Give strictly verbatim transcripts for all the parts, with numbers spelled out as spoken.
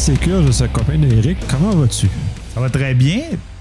Sécure, je suis accompagné d'Éric. Comment vas-tu? Ça va très bien.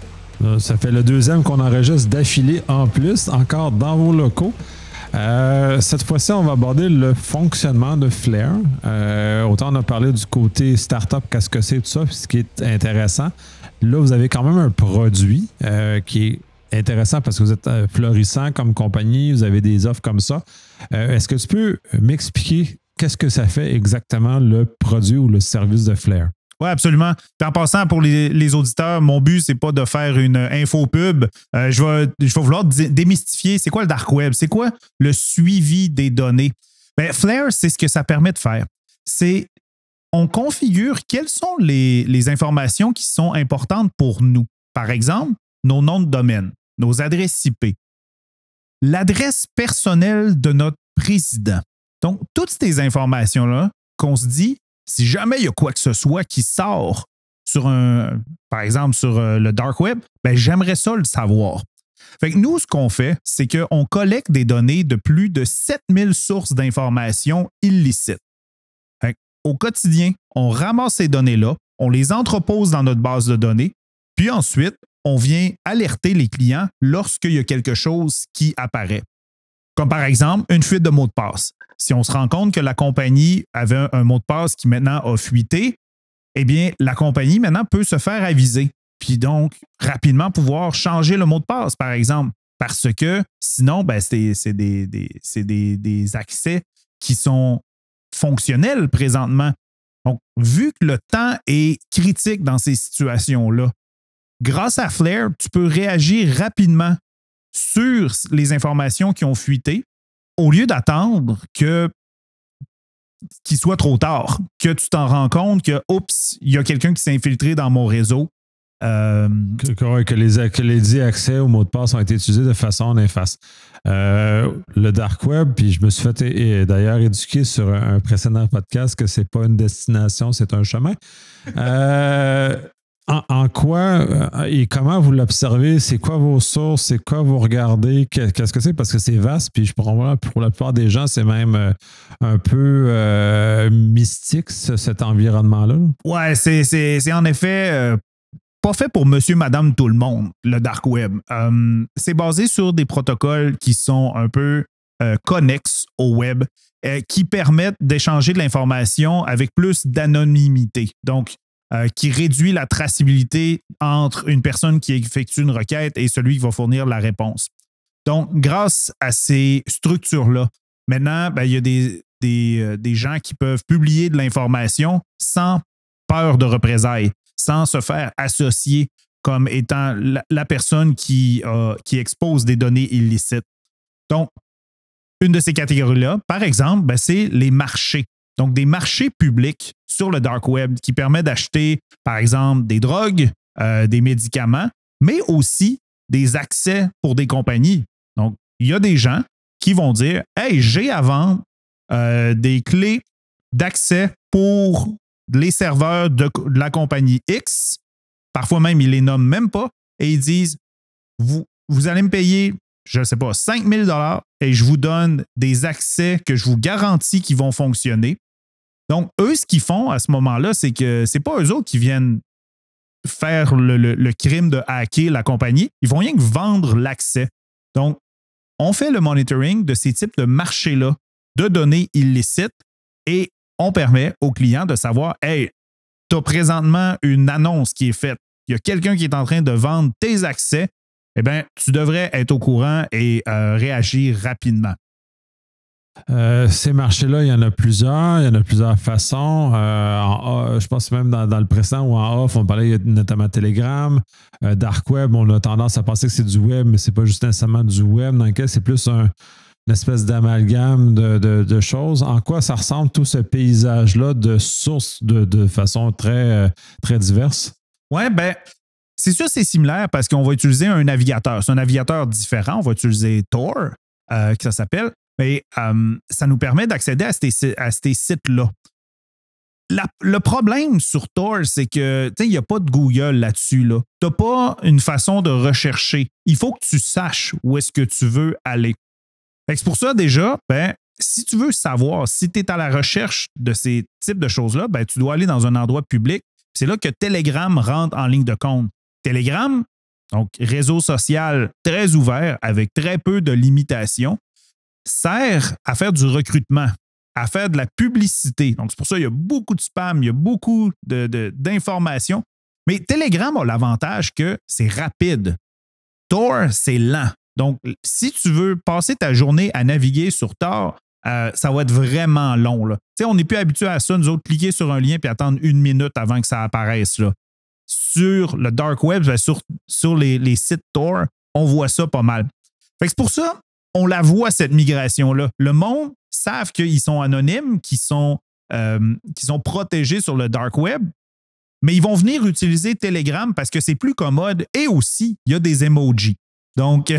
Ça fait le deuxième qu'on enregistre d'affilée en plus, encore dans vos locaux. Euh, cette fois-ci, on va aborder le fonctionnement de Flair. Euh, autant on a parlé du côté startup, qu'est-ce que c'est, tout ça, ce qui est intéressant. Là, vous avez quand même un produit euh, qui est intéressant parce que vous êtes euh, florissant comme compagnie, vous avez des offres comme ça. Euh, est-ce que tu peux m'expliquer qu'est-ce que ça fait exactement le produit ou le service de Flair? Oui, absolument. Puis en passant, pour les, les auditeurs, mon but, c'est pas de faire une info pub. Euh, je, vais, je vais vouloir dé- démystifier c'est quoi le dark web, c'est quoi le suivi des données. Bien, Flair, c'est ce que ça permet de faire. C'est on configure quelles sont les, les informations qui sont importantes pour nous. Par exemple, nos noms de domaine, nos adresses I P, l'adresse personnelle de notre président. Donc, toutes ces informations-là qu'on se dit, si jamais il y a quoi que ce soit qui sort sur un, par exemple, sur le dark web, ben j'aimerais ça le savoir. Fait que nous, ce qu'on fait, c'est qu'on collecte des données de plus de sept mille sources d'informations illicites. Fait au quotidien, on ramasse ces données-là, on les entrepose dans notre base de données, puis ensuite, on vient alerter les clients lorsqu'il y a quelque chose qui apparaît. Comme par exemple, une fuite de mot de passe. Si on se rend compte que la compagnie avait un, un mot de passe qui maintenant a fuité, eh bien, la compagnie maintenant peut se faire aviser. Puis donc, rapidement pouvoir changer le mot de passe, par exemple. Parce que sinon, ben, c'est, c'est, des, des, c'est des, des accès qui sont fonctionnels présentement. Donc, vu que le temps est critique dans ces situations-là, grâce à Flair, tu peux réagir rapidement sur les informations qui ont fuité au lieu d'attendre que qu'il soit trop tard, que tu t'en rends compte que, oups, il y a quelqu'un qui s'est infiltré dans mon réseau. Euh, que, que, les, que les dix accès aux mots de passe ont été utilisés de façon néfaste. Euh, le dark web, puis je me suis fait et, et d'ailleurs éduquer sur un, un précédent podcast que c'est pas une destination, c'est un chemin. Euh, En, en quoi euh, et comment vous l'observez? C'est quoi vos sources? C'est quoi vous regardez? Qu'est-ce que c'est? Parce que c'est vaste, puis je pourrais pour la plupart des gens, c'est même euh, un peu euh, mystique, ce, cet environnement-là. Ouais, c'est, c'est, c'est en effet euh, pas fait pour monsieur, madame, tout le monde, le dark web. Euh, c'est basé sur des protocoles qui sont un peu euh, connexes au web, euh, qui permettent d'échanger de l'information avec plus d'anonymité. Donc, Euh, qui réduit la traçabilité entre une personne qui effectue une requête et celui qui va fournir la réponse. Donc, grâce à ces structures-là, maintenant, ben, il y a des, des, euh, des gens qui peuvent publier de l'information sans peur de représailles, sans se faire associer comme étant la, la personne qui, euh, qui expose des données illicites. Donc, une de ces catégories-là, par exemple, ben, c'est les marchés. Donc, des marchés publics sur le dark web qui permettent d'acheter, par exemple, des drogues, euh, des médicaments, mais aussi des accès pour des compagnies. Donc, il y a des gens qui vont dire « Hey, j'ai à vendre euh, des clés d'accès pour les serveurs de, de la compagnie X. » Parfois même, ils les nomment même pas et ils disent vous, « Vous allez me payer, je ne sais pas, cinq mille dollars et je vous donne des accès que je vous garantis qui vont fonctionner. » Donc, eux, ce qu'ils font à ce moment-là, c'est que c'est pas eux autres qui viennent faire le, le, le crime de hacker la compagnie. Ils vont rien que vendre l'accès. Donc, on fait le monitoring de ces types de marchés-là de données illicites et on permet aux clients de savoir « Hey, tu as présentement une annonce qui est faite. Il y a quelqu'un qui est en train de vendre tes accès. Eh bien, tu devrais être au courant et euh, réagir rapidement. » Euh, ces marchés-là, il y en a plusieurs, il y en a plusieurs façons. Euh, en, je pense même dans, dans le précédent ou en off, on parlait notamment de Telegram, euh, Dark Web, on a tendance à penser que c'est du web, mais c'est pas juste nécessairement du web, dans lequel c'est plus un, une espèce d'amalgame de, de, de choses. En quoi ça ressemble tout ce paysage-là de sources de, de façon très, très diverse? Oui, bien, c'est sûr c'est similaire parce qu'on va utiliser un navigateur. C'est un navigateur différent. On va utiliser Tor, euh, que ça s'appelle. Mais euh, ça nous permet d'accéder à ces, à ces sites-là. La, le problème sur Tor, c'est que il n'y a pas de Google là-dessus. Là. Tu n'as pas une façon de rechercher. Il faut que tu saches où est-ce que tu veux aller. Fait que c'est pour ça, déjà, ben, si tu veux savoir si tu es à la recherche de ces types de choses-là, ben, tu dois aller dans un endroit public C'est là que Telegram rentre en ligne de compte. Telegram, donc réseau social très ouvert avec très peu de limitations, sert à faire du recrutement, à faire de la publicité. Donc, c'est pour ça qu'il y a beaucoup de spam, il y a beaucoup de, de, d'informations. Mais Telegram a l'avantage que c'est rapide. Tor, c'est lent. Donc, si tu veux passer ta journée à naviguer sur Tor, euh, ça va être vraiment long. Là. Tu sais, on n'est plus habitué à ça, nous autres, cliquer sur un lien puis attendre une minute avant que ça apparaisse. Là. Sur le dark web, sur, sur les, les sites Tor, on voit ça pas mal. Fait que c'est pour ça on la voit, cette migration-là. Le monde savent qu'ils sont anonymes, qu'ils sont, euh, qu'ils sont protégés sur le dark web, mais ils vont venir utiliser Telegram parce que c'est plus commode et aussi, il y a des emojis. Donc,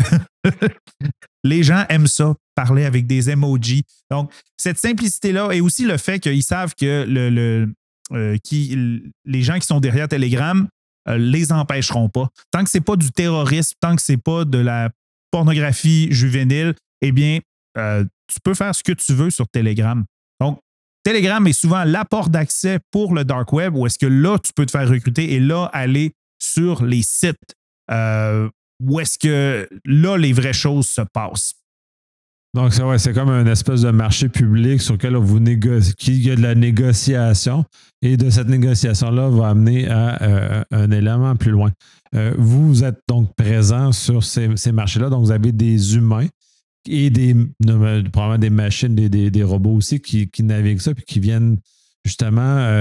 les gens aiment ça, parler avec des emojis. Donc, cette simplicité-là et aussi le fait qu'ils savent que le, le, euh, qui, les gens qui sont derrière Telegram euh, les empêcheront pas. Tant que ce n'est pas du terrorisme, tant que ce n'est pas de la pornographie juvénile, eh bien, euh, tu peux faire ce que tu veux sur Telegram. Donc, Telegram est souvent la porte d'accès pour le dark web où est-ce que là, tu peux te faire recruter et là, aller sur les sites euh, où est-ce que là, les vraies choses se passent. Donc, c'est, ouais, c'est comme un espèce de marché public sur lequel vous négociez, il y a de la négociation et de cette négociation-là va amener à euh, un élément plus loin. Euh, vous êtes donc présent sur ces, ces marchés-là, donc vous avez des humains et des, probablement des machines, des, des, des robots aussi qui, qui naviguent ça puis qui viennent justement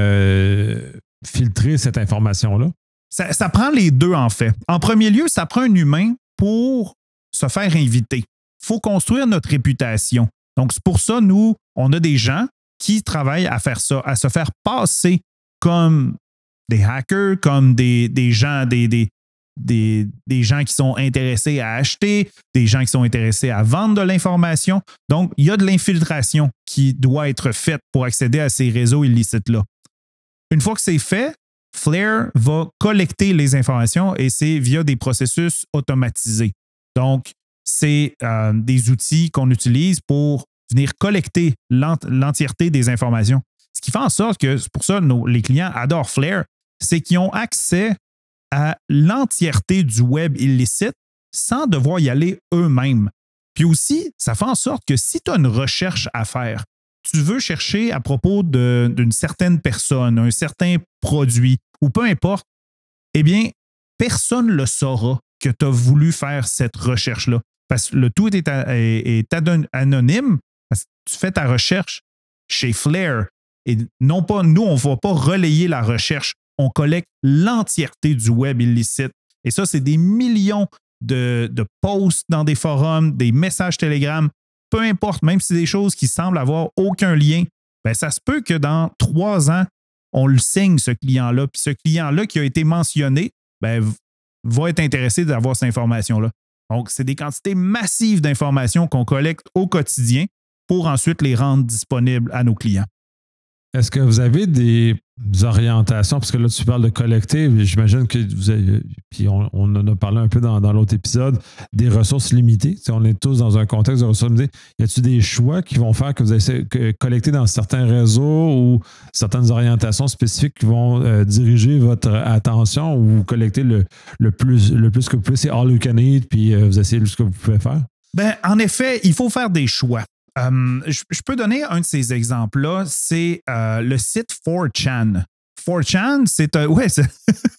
euh, filtrer cette information-là. Ça, ça prend les deux, en fait. En premier lieu, ça prend un humain pour se faire inviter. Il faut construire notre réputation. Donc, c'est pour ça, nous, on a des gens qui travaillent à faire ça, à se faire passer comme des hackers, comme des, des gens, des, des, des, des gens qui sont intéressés à acheter, des gens qui sont intéressés à vendre de l'information. Donc, il y a de l'infiltration qui doit être faite pour accéder à ces réseaux illicites-là. Une fois que c'est fait, Flare va collecter les informations et c'est via des processus automatisés. Donc, c'est euh, des outils qu'on utilise pour venir collecter l'ent- l'entièreté des informations. Ce qui fait en sorte que, c'est pour ça que nos, les clients adorent Flare, c'est qu'ils ont accès à l'entièreté du web illicite sans devoir y aller eux-mêmes. Puis aussi, ça fait en sorte que si tu as une recherche à faire, tu veux chercher à propos de, d'une certaine personne, un certain produit, ou peu importe, eh bien, personne ne le saura que tu as voulu faire cette recherche-là. Parce que le tout est, est, est anonyme. Parce que tu fais ta recherche chez Flare. Et non pas, nous, on ne va pas relayer la recherche. On collecte l'entièreté du web illicite. Et ça, c'est des millions de, de posts dans des forums, des messages Telegram. Peu importe, même si c'est des choses qui semblent avoir aucun lien, bien, ça se peut que dans trois ans, on le signe, ce client-là. Puis ce client-là qui a été mentionné, bien, va être intéressé d'avoir cette information-là. Donc, c'est des quantités massives d'informations qu'on collecte au quotidien pour ensuite les rendre disponibles à nos clients. Est-ce que vous avez des orientations? Parce que là, tu parles de collecter. J'imagine que vous avez, puis on, on en a parlé un peu dans, dans l'autre épisode, des ressources limitées. Si on est tous dans un contexte de ressources limitées. Y a-t-il des choix qui vont faire que vous allez collecter dans certains réseaux ou certaines orientations spécifiques qui vont euh, diriger votre attention ou vous collectez le, le, plus, le plus que vous pouvez, c'est all you can eat, puis euh, vous essayez ce que vous pouvez faire? Bien, en effet, il faut faire des choix. Um, je, je peux donner un de ces exemples-là, c'est euh, le site four chan. four chan, c'est un. Ouais, c'est.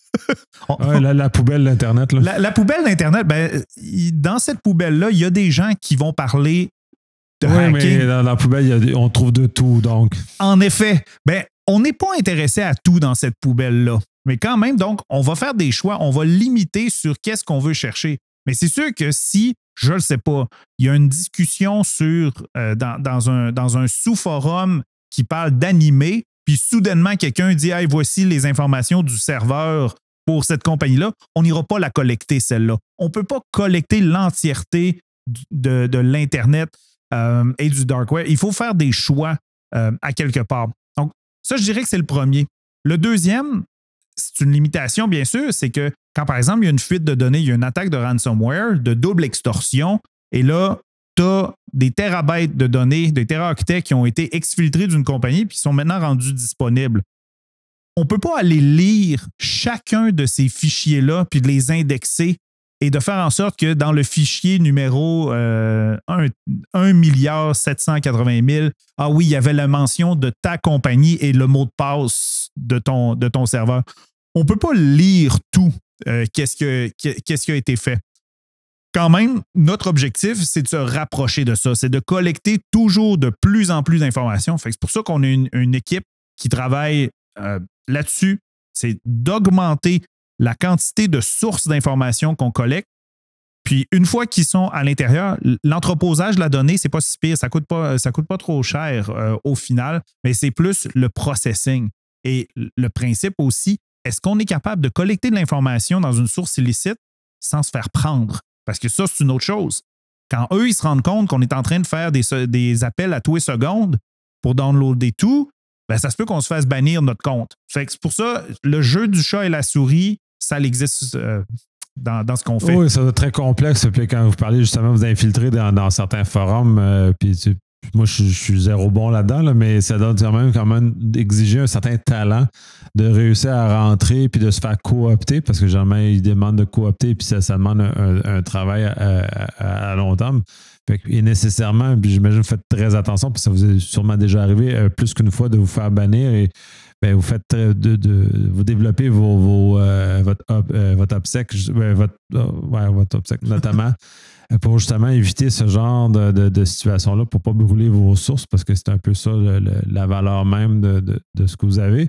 ouais, la, la poubelle d'Internet. Là. La, la poubelle d'Internet, ben, dans cette poubelle-là, il y a des gens qui vont parler de oui, hacking. Mais dans la poubelle, il y a des, on trouve de tout, donc. En effet, ben, on n'est pas intéressé à tout dans cette poubelle-là. Mais quand même, donc, on va faire des choix, on va limiter sur qu'est-ce qu'on veut chercher. Mais c'est sûr que si, je ne le sais pas, il y a une discussion sur, euh, dans, dans un, dans un sous-forum qui parle d'animé, puis soudainement, quelqu'un dit « Hey, voici les informations du serveur pour cette compagnie-là », on n'ira pas la collecter, celle-là. On ne peut pas collecter l'entièreté de, de l'Internet euh, et du dark web. Il faut faire des choix euh, à quelque part. Donc, ça, je dirais que c'est le premier. Le deuxième, c'est une limitation, bien sûr, c'est que quand, par exemple, il y a une fuite de données, il y a une attaque de ransomware, de double extorsion, et là, tu as des terabytes de données, des téraoctets qui ont été exfiltrés d'une compagnie puis qui sont maintenant rendus disponibles. on ne peut pas aller lire chacun de ces fichiers-là puis de les indexer et de faire en sorte que dans le fichier numéro euh, un milliard sept cent quatre-vingt mille, ah oui, il y avait la mention de ta compagnie et le mot de passe de ton, de ton serveur. On ne peut pas lire tout, euh, qu'est-ce, que, qu'est-ce qui a été fait. Quand même, notre objectif, c'est de se rapprocher de ça, c'est de collecter toujours de plus en plus d'informations. Fait que c'est pour ça qu'on a une, une équipe qui travaille euh, là-dessus, c'est d'augmenter la quantité de sources d'informations qu'on collecte. Puis, une fois qu'ils sont à l'intérieur, l'entreposage de la donnée, c'est pas si pire, ça coûte pas, ça coûte pas trop cher euh, au final, mais c'est plus le processing. Et le principe aussi, est-ce qu'on est capable de collecter de l'information dans une source illicite sans se faire prendre? Parce que ça, c'est une autre chose. Quand eux, ils se rendent compte qu'on est en train de faire des, des appels à tous les secondes pour downloader tout, ben, ça se peut qu'on se fasse bannir notre compte. Fait que c'est pour ça, le jeu du chat et la souris, ça existe euh, dans, dans ce qu'on fait. Oui, ça doit être très complexe. Puis quand vous parlez justement, vous infiltrez dans, dans certains forums, euh, puis tu, moi, je, je suis zéro bon là-dedans, là, mais ça doit quand même, quand même exiger un certain talent de réussir à rentrer puis de se faire coopter, parce que jamais ils demandent de coopter, puis ça, ça demande un, un travail à, à, à long terme. Fait que, et nécessairement, puis j'imagine que vous faites très attention, parce que ça vous est sûrement déjà arrivé euh, plus qu'une fois de vous faire bannir et bien, vous faites de, de, de vous développez vos, vos euh, votre euh, votre OPSEC, euh, votre euh, ouais, votre OPSEC notamment pour justement éviter ce genre de, de, de situation-là, pour ne pas brûler vos sources, parce que c'est un peu ça le, le, la valeur même de, de, de ce que vous avez.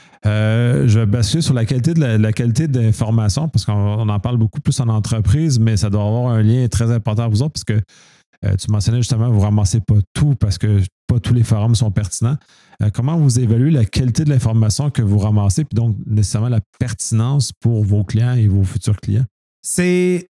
Euh, je vais basculer sur la qualité de la, la qualité d'information, parce qu'on on en parle beaucoup plus en entreprise, mais ça doit avoir un lien très important pour vous autres, parce que euh, tu mentionnais justement, vous ne ramassez pas tout parce que pas tous les forums sont pertinents. Euh, comment vous évaluez la qualité de l'information que vous ramassez, puis donc nécessairement la pertinence pour vos clients et vos futurs clients? C'est,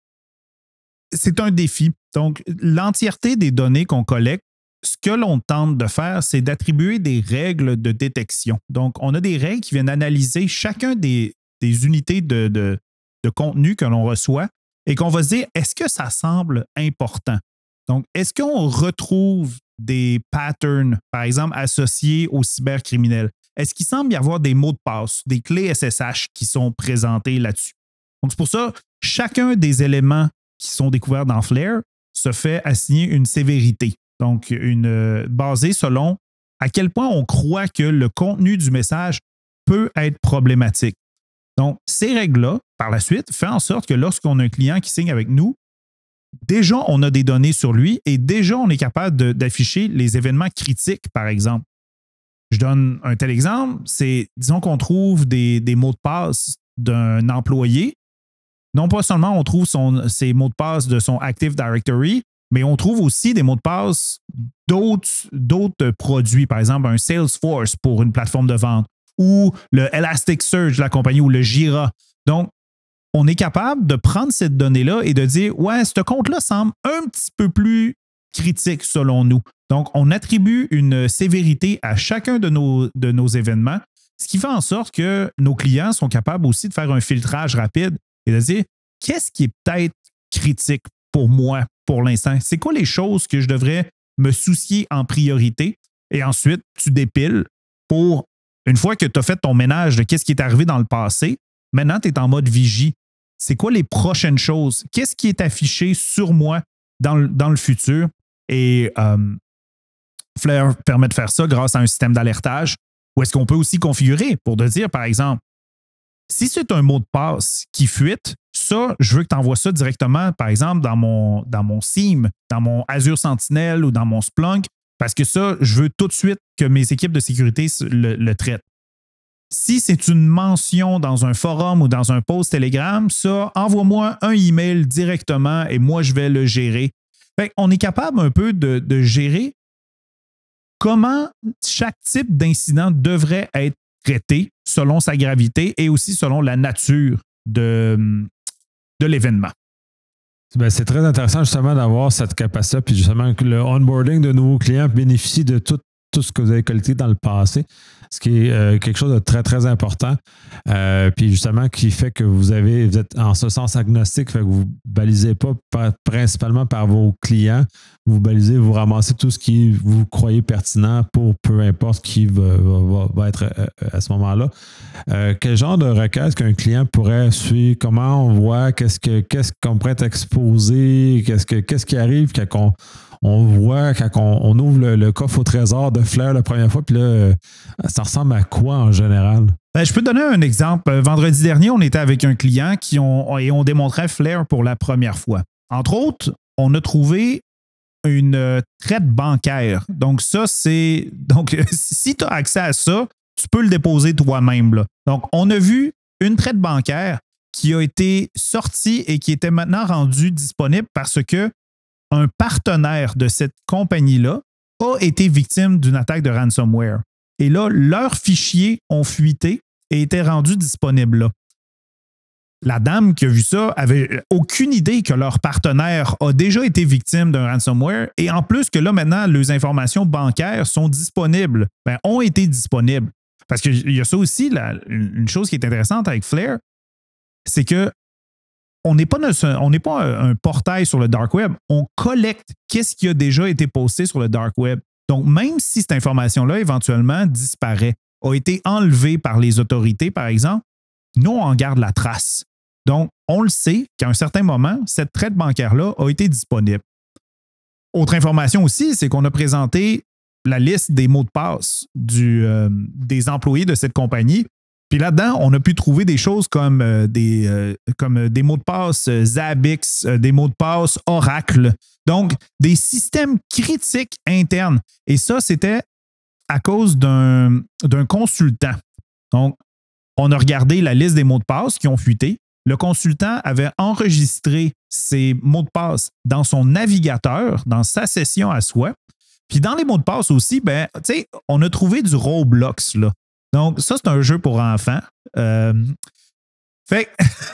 c'est un défi. Donc, l'entièreté des données qu'on collecte, ce que l'on tente de faire, c'est d'attribuer des règles de détection. Donc, on a des règles qui viennent analyser chacun des, des unités de, de, de contenu que l'on reçoit et qu'on va se dire, est-ce que ça semble important? Donc, est-ce qu'on retrouve des patterns, par exemple, associés aux cybercriminels? Est-ce qu'il semble y avoir des mots de passe, des clés S S H qui sont présentées là-dessus? Donc, c'est pour ça, chacun des éléments qui sont découverts dans Flare se fait assigner une sévérité. Donc, une, euh, basée selon à quel point on croit que le contenu du message peut être problématique. Donc, ces règles-là, par la suite, font en sorte que lorsqu'on a un client qui signe avec nous, déjà, on a des données sur lui et déjà, on est capable de, d'afficher les événements critiques, par exemple. Je donne un tel exemple, c'est, disons qu'on trouve des, des mots de passe d'un employé. Non pas seulement on trouve son, ses mots de passe de son Active Directory, mais on trouve aussi des mots de passe d'autres, d'autres produits, par exemple un Salesforce pour une plateforme de vente ou le Elasticsearch de la compagnie ou le Jira. Donc, on est capable de prendre cette donnée-là et de dire, ouais, ce compte-là semble un petit peu plus critique selon nous. Donc, on attribue une sévérité à chacun de nos, de nos événements, ce qui fait en sorte que nos clients sont capables aussi de faire un filtrage rapide et de dire, qu'est-ce qui est peut-être critique pour moi pour l'instant? C'est quoi les choses que je devrais me soucier en priorité? Et ensuite, tu dépiles pour, une fois que tu as fait ton ménage de qu'est-ce qui est arrivé dans le passé, maintenant, tu es en mode vigie. C'est quoi les prochaines choses? Qu'est-ce qui est affiché sur moi dans le, dans le futur? Et euh, Flare permet de faire ça grâce à un système d'alertage où est-ce qu'on peut aussi configurer pour de dire, par exemple, si c'est un mot de passe qui fuite, ça, je veux que tu envoies ça directement, par exemple, dans mon, dans mon SIEM, dans mon Azure Sentinel ou dans mon Splunk, parce que ça, je veux tout de suite que mes équipes de sécurité le, le traitent. Si c'est une mention dans un forum ou dans un post Telegram, ça, envoie-moi un email directement et moi, je vais le gérer. Fait qu'on est capable un peu de, de gérer comment chaque type d'incident devrait être traité selon sa gravité et aussi selon la nature de, de l'événement. Bien, c'est très intéressant justement d'avoir cette capacité, puis justement que le onboarding de nouveaux clients bénéficie de tout tout ce que vous avez collecté dans le passé, ce qui est euh, quelque chose de très, très important. Euh, puis justement, qui fait que vous avez, vous êtes en ce sens agnostique, fait que vous ne balisez pas par, principalement par vos clients, vous balisez, vous ramassez tout ce qui vous croyez pertinent pour peu importe qui va, va, va être à ce moment-là. Euh, quel genre de requête qu'un client pourrait suivre? Comment on voit? Qu'est-ce, que, qu'est-ce qu'on pourrait exposer? Qu'est-ce, que, qu'est-ce qui arrive quand on, on voit, quand on, on ouvre le, le coffre au trésor de Flair la première fois? Puis là, ça ressemble à quoi en général? Ben, je peux te donner un exemple. Vendredi dernier, on était avec un client qui ont, et on démontrait Flair pour la première fois. Entre autres, on a trouvé une traite bancaire. Donc, ça, c'est. Donc, si tu as accès à ça, tu peux le déposer toi-même, là. Donc, on a vu une traite bancaire qui a été sortie et qui était maintenant rendue disponible parce que un partenaire de cette compagnie-là a été victime d'une attaque de ransomware. Et là, leurs fichiers ont fuité et étaient rendus disponibles là. La dame qui a vu ça avait aucune idée que leur partenaire a déjà été victime d'un ransomware et en plus que là, maintenant, leurs informations bancaires sont disponibles, ben, ont été disponibles. Parce qu'il y a ça aussi, là, une chose qui est intéressante avec Flair, c'est que on n'est pas, on n'est pas un portail sur le dark web, on collecte qu'est-ce qui a déjà été posté sur le dark web. Donc, même si cette information-là, éventuellement, disparaît, a été enlevée par les autorités, par exemple, nous, on en garde la trace. Donc, on le sait qu'à un certain moment, cette traite bancaire-là a été disponible. Autre information aussi, c'est qu'on a présenté la liste des mots de passe du, euh, des employés de cette compagnie. Puis là-dedans, on a pu trouver des choses comme, euh, des, euh, comme des mots de passe euh, Zabbix, euh, des mots de passe Oracle. Donc, des systèmes critiques internes. Et ça, c'était à cause d'un, d'un consultant. Donc, on a regardé la liste des mots de passe qui ont fuité. Le consultant avait enregistré ces mots de passe dans son navigateur, dans sa session à soi. Puis dans les mots de passe aussi, ben, tu sais, on a trouvé du Roblox, là. Donc, ça, c'est un jeu pour enfants. Euh, fait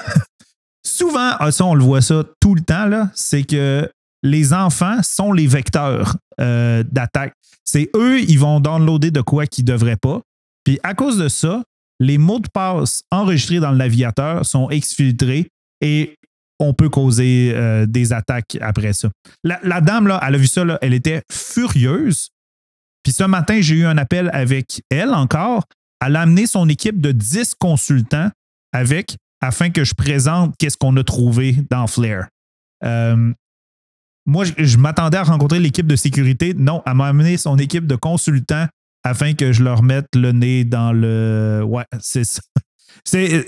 souvent, ça, on le voit ça tout le temps, là, c'est que les enfants sont les vecteurs euh, d'attaque. C'est eux, ils vont downloader de quoi qu'ils ne devraient pas. Puis à cause de ça, les mots de passe enregistrés dans le navigateur sont exfiltrés et on peut causer euh, des attaques après ça. La, la dame, là, elle a vu ça, là, elle était furieuse. Puis ce matin, j'ai eu un appel avec elle encore. Elle a amené son équipe de dix consultants avec afin que je présente qu'est-ce qu'on a trouvé dans Flair. Euh, moi, je, je m'attendais à rencontrer l'équipe de sécurité. Non, elle m'a amené son équipe de consultants afin que je leur mette le nez dans le... Ouais, c'est ça. C'est...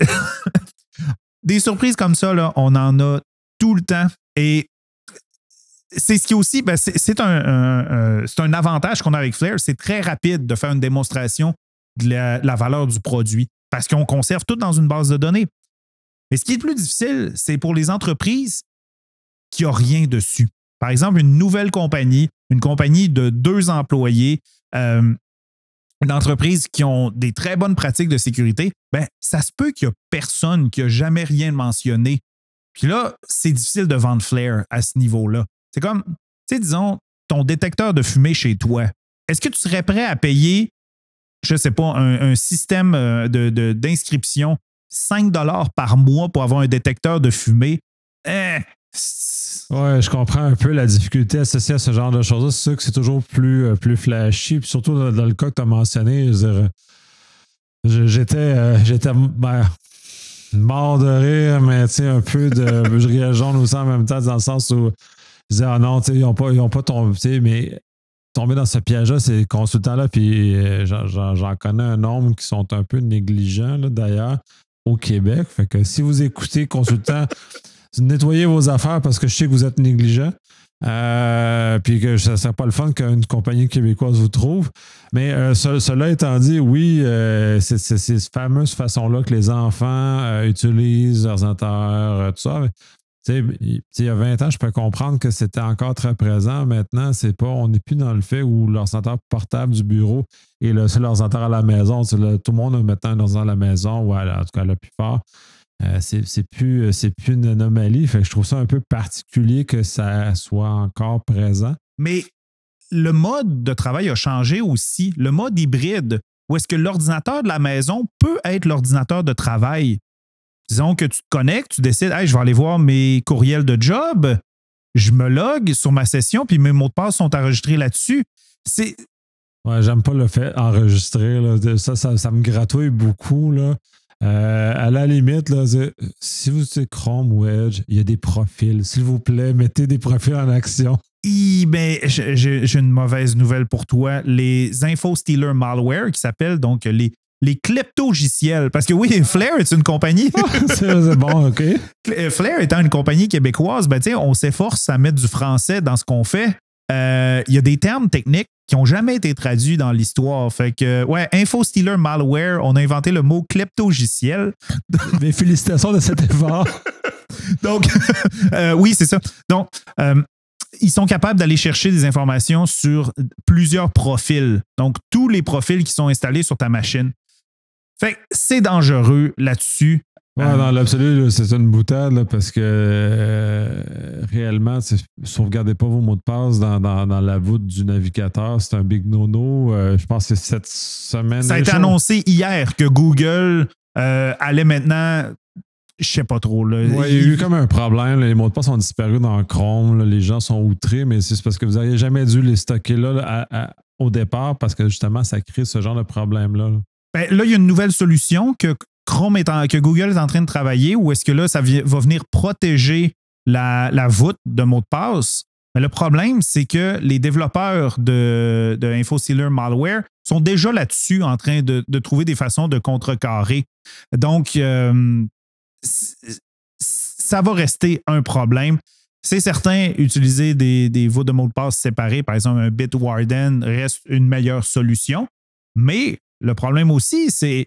Des surprises comme ça, là, on en a tout le temps. Et c'est ce qui aussi... Ben, c'est, c'est, un, un, un, c'est un avantage qu'on a avec Flair. C'est très rapide de faire une démonstration de la, la valeur du produit parce qu'on conserve tout dans une base de données. Mais ce qui est le plus difficile, c'est pour les entreprises qui n'ont rien dessus. Par exemple, une nouvelle compagnie, une compagnie de deux employés, euh, une entreprise qui ont des très bonnes pratiques de sécurité, ben, ça se peut qu'il n'y a personne qui n'a jamais rien mentionné. Puis là, c'est difficile de vendre Flair à ce niveau-là. C'est comme, tu sais, disons, ton détecteur de fumée chez toi. Est-ce que tu serais prêt à payer, je ne sais pas, un, un système de, de, d'inscription cinq dollars par mois pour avoir un détecteur de fumée? Eh, Oui, je comprends un peu la difficulté associée à ce genre de choses-là. C'est sûr que c'est toujours plus, euh, plus flashy. Puis surtout dans, dans le cas que tu as mentionné, je veux dire, je, j'étais, euh, j'étais ben, mort de rire, mais un peu de. Je riais jaune aussi en même temps, dans le sens où je disais, ah non, ils n'ont pas, ils ont pas tombé, mais tombé dans ce piège-là, ces consultants-là, puis euh, j'en, j'en, j'en connais un nombre qui sont un peu négligents, là, d'ailleurs, au Québec. Fait que si vous écoutez, consultants, nettoyez vos affaires parce que je sais que vous êtes négligent. Euh, puis que ça ne serait pas le fun qu'une compagnie québécoise vous trouve. Mais euh, ce, cela étant dit, oui, euh, c'est, c'est, c'est cette fameuse façon-là que les enfants euh, utilisent leurs ordinateurs, euh, tout ça. Il y a vingt ans, je peux comprendre que c'était encore très présent. Maintenant, c'est pas, on n'est plus dans le fait où l'ordinateur portable du bureau est le seul ordinateur à la maison. C'est le, tout le monde a maintenant un ordinateur à la maison, ou à, en tout cas le plus fort. Euh, c'est, c'est, plus, c'est plus une anomalie. Fait que je trouve ça un peu particulier que ça soit encore présent. Mais le mode de travail a changé aussi. Le mode hybride, où est-ce que l'ordinateur de la maison peut être l'ordinateur de travail. Disons que tu te connectes, tu décides, hey, je vais aller voir mes courriels de job, je me log sur ma session, puis mes mots de passe sont enregistrés là-dessus. C'est. Ouais, j'aime pas le fait enregistrer. Là. Ça, ça, ça me gratouille beaucoup. Là. Euh, à la limite, là, si vous utilisez Chrome ou Edge, il y a des profils. S'il vous plaît, mettez des profils en action. I, ben, j'ai, j'ai une mauvaise nouvelle pour toi. Les InfoStealer Malware, qui s'appellent donc les, les kleptogiciels. Parce que oui, Flare est une compagnie. c'est, c'est bon, OK. Flare étant une compagnie québécoise, ben, on s'efforce à mettre du français dans ce qu'on fait. Il euh, y a des termes techniques qui n'ont jamais été traduits dans l'histoire. Fait que, ouais, InfoStealer Malware, on a inventé le mot kleptogiciel. Mes félicitations de cet effort. Donc, euh, oui, c'est ça. Donc, euh, ils sont capables d'aller chercher des informations sur plusieurs profils. Donc, tous les profils qui sont installés sur ta machine. Fait que c'est dangereux là-dessus. Ouais, dans l'absolu, c'est une boutade là, parce que euh, réellement, ne sauvegardez pas vos mots de passe dans, dans, dans la voûte du navigateur. C'est un big no-no. Euh, je pense que c'est cette semaine. Ça a été chose. annoncé hier que Google euh, allait maintenant. Je sais pas trop. Là. Ouais, il y a eu comme un problème. Là. Les mots de passe ont disparu dans Chrome. Là. Les gens sont outrés, mais c'est parce que vous n'auriez jamais dû les stocker là, là à, à, au départ parce que justement, ça crée ce genre de problème-là. Là, ben, là il y a une nouvelle solution que Chrome est en, que Google est en train de travailler, ou est-ce que là, ça va venir protéger la, la voûte de mots de passe? Mais le problème, c'est que les développeurs de, de InfoStealer Malware sont déjà là-dessus en train de, de trouver des façons de contrecarrer. Donc, euh, ça va rester un problème. C'est certain, utiliser des, des voûtes de mots de passe séparées, par exemple un Bitwarden, reste une meilleure solution. Mais le problème aussi, c'est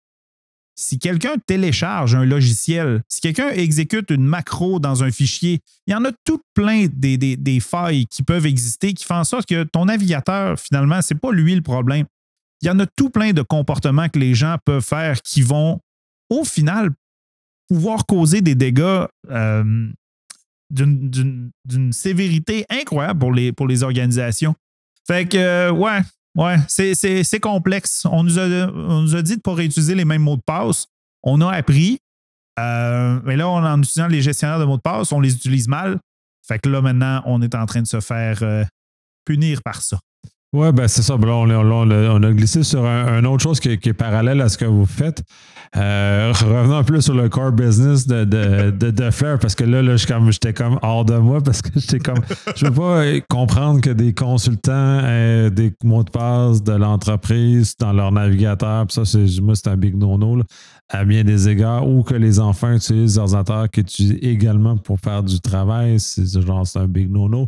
si quelqu'un télécharge un logiciel, si quelqu'un exécute une macro dans un fichier, il y en a tout plein des, des, des failles qui peuvent exister qui font en sorte que ton navigateur, finalement, ce n'est pas lui le problème. Il y en a tout plein de comportements que les gens peuvent faire qui vont, au final, pouvoir causer des dégâts euh, d'une, d'une, d'une sévérité incroyable pour les, pour les organisations. Fait que, euh, ouais, ouais, c'est, c'est, c'est complexe. On nous, a, on nous a dit de ne pas réutiliser les mêmes mots de passe. On a appris. Euh, mais là, on, en utilisant les gestionnaires de mots de passe, on les utilise mal. Fait que là, maintenant, on est en train de se faire euh, punir par ça. Oui, ben c'est ça. Là, on, on, on a glissé sur un, une autre chose qui, qui est parallèle à ce que vous faites. Euh, revenons un peu sur le core business de, de, de, de Flare, parce que là, là je, comme, j'étais comme hors de moi, parce que j'étais comme. Je ne veux pas comprendre que des consultants aient des mots de passe de l'entreprise dans leur navigateur. Puis ça, c'est, moi, c'est un big no-no là, à bien des égards. Ou que les enfants utilisent des ordinateurs qu'ils utilisent également pour faire du travail. C'est, genre, c'est un big no-no.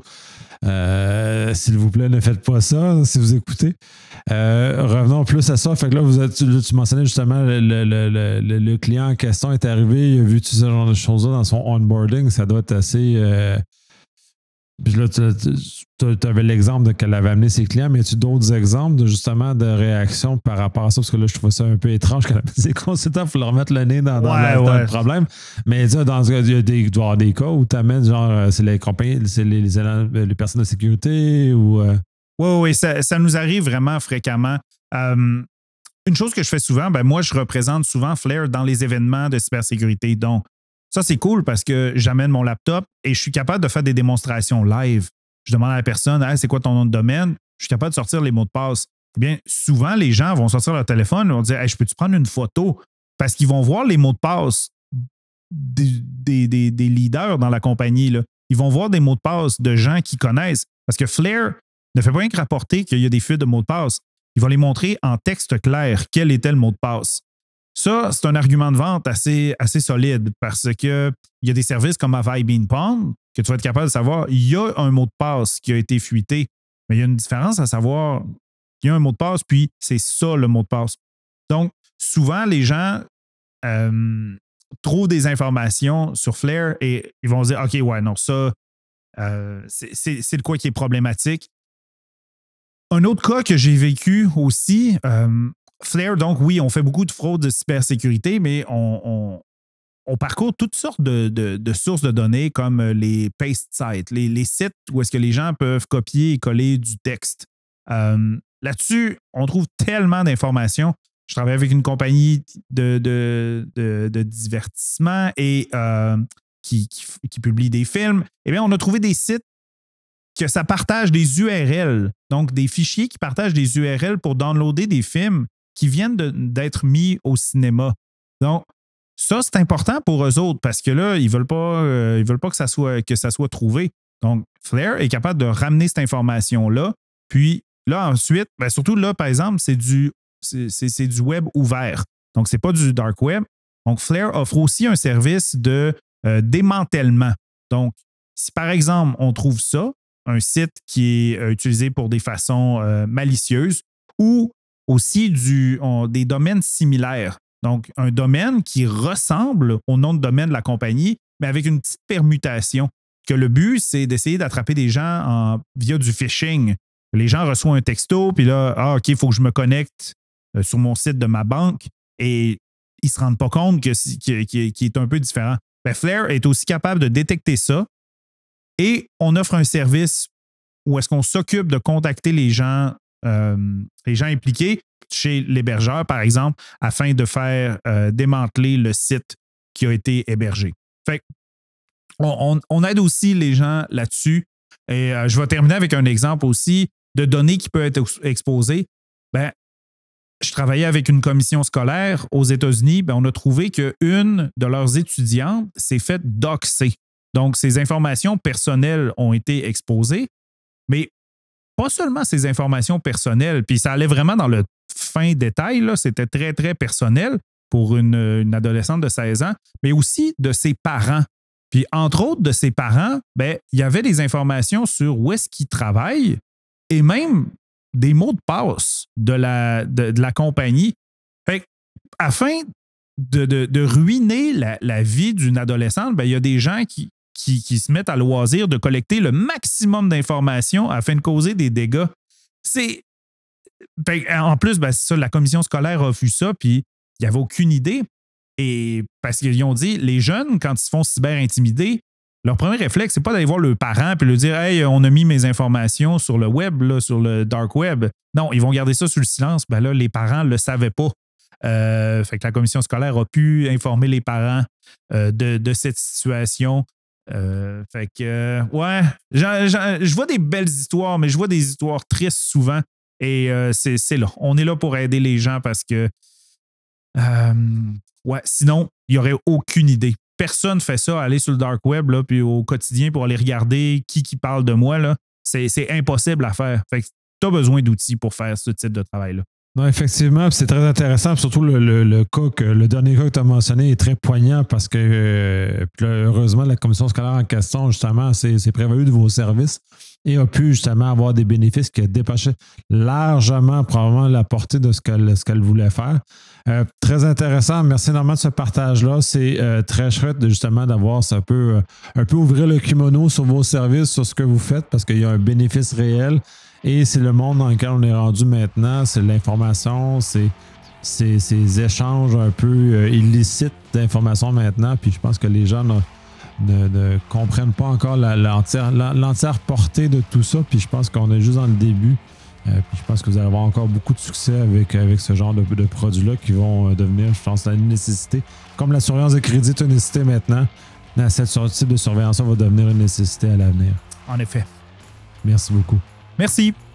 Euh, s'il vous plaît, ne faites pas ça si vous écoutez. Euh, revenons plus à ça. Fait que là, vous êtes, tu, tu mentionnais justement le, le, le, le, le client en question est arrivé, il a vu tout ce genre de choses-là dans son onboarding. Ça doit être assez. Euh... Puis là, tu, tu, tu avais l'exemple de qu'elle avait amené ses clients, mais as-tu d'autres exemples de justement de réactions par rapport à ça? Parce que là, je trouvais ça un peu étrange qu'elle amène ses consultants pour leur mettre le nez dans, dans, ouais, le, ouais. dans le problème. Mais tu sais, dans, il, y a des, il doit y avoir des cas où tu amènes, genre, c'est les compagnies, c'est les, les, les personnes de sécurité ou. Euh... Oui, oui, ça, ça nous arrive vraiment fréquemment. Euh, une chose que je fais souvent, ben moi, je représente souvent Flare dans les événements de cybersécurité. Donc, ça, c'est cool parce que j'amène mon laptop et je suis capable de faire des démonstrations live. Je demande à la personne, hey, c'est quoi ton nom de domaine? Je suis capable de sortir les mots de passe. Eh bien, souvent, les gens vont sortir leur téléphone et vont dire, hey, je peux-tu prendre une photo? Parce qu'ils vont voir les mots de passe des, des, des, des leaders dans la compagnie, là. Ils vont voir des mots de passe de gens qui connaissent. Parce que Flare ne fait pas rien que rapporter qu'il y a des fuites de mots de passe. Il va les montrer en texte clair quel était le mot de passe. Ça, c'est un argument de vente assez, assez solide parce qu'il y a des services comme Avaya Beanpond que tu vas être capable de savoir, il y a un mot de passe qui a été fuité, mais il y a une différence à savoir qu'il y a un mot de passe, puis c'est ça le mot de passe. Donc, souvent, les gens euh, trouvent des informations sur Flare et ils vont se dire, OK, ouais, non, ça, euh, c'est, c'est, c'est le quoi qui est problématique. Un autre cas que j'ai vécu aussi, euh, Flare, donc oui, on fait beaucoup de fraude de cybersécurité, mais on, on, on parcourt toutes sortes de, de, de sources de données comme les paste sites, les, les sites où est-ce que les gens peuvent copier et coller du texte. Euh, là-dessus, on trouve tellement d'informations. Je travaille avec une compagnie de, de, de, de divertissement et euh, qui, qui, qui publie des films. Eh bien, on a trouvé des sites que ça partage des U R L, donc des fichiers qui partagent des U R L pour downloader des films qui viennent de, d'être mis au cinéma. Donc, ça, c'est important pour eux autres parce que là, ils ne veulent pas, euh, ils veulent pas que, ça soit, que ça soit trouvé. Donc, Flare est capable de ramener cette information-là. Puis là, ensuite, ben surtout là, par exemple, c'est du, c'est, c'est, c'est du web ouvert. Donc, ce n'est pas du dark web. Donc, Flare offre aussi un service de euh, démantèlement. Donc, si par exemple, on trouve ça, un site qui est euh, utilisé pour des façons euh, malicieuses ou aussi du, on, des domaines similaires. Donc, un domaine qui ressemble au nom de domaine de la compagnie, mais avec une petite permutation. Que le but, c'est d'essayer d'attraper des gens en, via du phishing. Les gens reçoivent un texto, puis là, ah, OK, il faut que je me connecte euh, sur mon site de ma banque et ils ne se rendent pas compte que, que, que, qu'il est un peu différent. Ben, Flare est aussi capable de détecter ça et on offre un service où est-ce qu'on s'occupe de contacter les gens, euh, les gens impliqués chez l'hébergeur, par exemple, afin de faire euh, démanteler le site qui a été hébergé. Fait on, on, on aide aussi les gens là-dessus. Et euh, je vais terminer avec un exemple aussi de données qui peuvent être exposées. Ben, je travaillais avec une commission scolaire aux États-Unis. Ben, on a trouvé qu'une de leurs étudiantes s'est faite doxer. Donc, ses informations personnelles ont été exposées, mais pas seulement ses informations personnelles, puis ça allait vraiment dans le fin détail, là, c'était très, très personnel pour une, une adolescente de seize ans, mais aussi de ses parents. Puis, entre autres, de ses parents, ben, il y avait des informations sur où est-ce qu'ils travaillent et même des mots de passe de la, de, de la compagnie. Fait, afin de, de, de ruiner la, la vie d'une adolescente, ben, il y a des gens qui, qui, qui se mettent à loisir de collecter le maximum d'informations afin de causer des dégâts. C'est... Ben, en plus, ben, c'est ça, la commission scolaire a vu ça, puis il n'y avait aucune idée. Et parce qu'ils ont dit, les jeunes, quand ils se font cyber-intimider, leur premier réflexe, c'est pas d'aller voir leurs parents et leur dire « Hey, on a mis mes informations sur le web, là, sur le dark web. » Non, ils vont garder ça sous le silence. Ben là, les parents ne le savaient pas. Euh, fait que la commission scolaire a pu informer les parents euh, de, de cette situation. Euh, fait que, euh, ouais, j'en, j'en, je vois des belles histoires, mais je vois des histoires tristes souvent. Et euh, c'est, c'est là. On est là pour aider les gens parce que euh, ouais, sinon, il n'y aurait aucune idée. Personne ne fait ça, aller sur le dark web là, puis au quotidien pour aller regarder qui qui parle de moi. Là. C'est, c'est impossible à faire. Fait que tu as besoin d'outils pour faire ce type de travail-là. Non, effectivement, c'est très intéressant. Surtout le, le, le cas que le dernier cas que tu as mentionné est très poignant parce que euh, là, heureusement, la commission scolaire en question, justement, s'est, s'est prévalue de vos services et a pu justement avoir des bénéfices qui dépassaient largement probablement la portée de ce qu'elle, ce qu'elle voulait faire. Euh, très intéressant. Merci énormément de ce partage-là. C'est euh, très chouette de, justement d'avoir ça un peu, euh, un peu ouvrir le kimono sur vos services, sur ce que vous faites parce qu'il y a un bénéfice réel. Et c'est le monde dans lequel on est rendu maintenant, c'est l'information, c'est, c'est ces échanges un peu euh, illicites d'informations maintenant. Puis je pense que les gens ne, ne, ne comprennent pas encore la, l'entière, la, l'entière portée de tout ça. Puis je pense qu'on est juste dans le début. Euh, puis je pense que vous allez avoir encore beaucoup de succès avec, avec ce genre de, de produits-là qui vont euh, devenir, je pense, une nécessité. Comme la surveillance de crédit est une nécessité maintenant, cette type de surveillance va devenir une nécessité à l'avenir. En effet. Merci beaucoup. Merci.